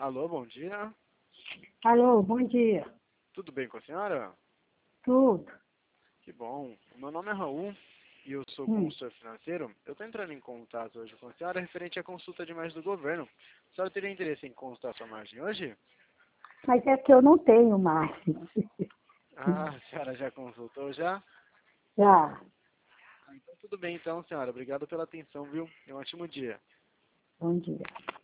Alô, bom dia. Alô, bom dia. Tudo bem com a senhora? Tudo. Que bom. O meu nome é Raul e eu sou Hum. consultor financeiro. Eu estou entrando em contato hoje com a senhora referente à consulta de margem do governo. A senhora teria interesse em consultar sua margem hoje? Mas é que eu não tenho máximo. Ah, a senhora já consultou já? Já. Então tudo bem então, senhora. Obrigado pela atenção, viu? E um ótimo dia. Bom dia.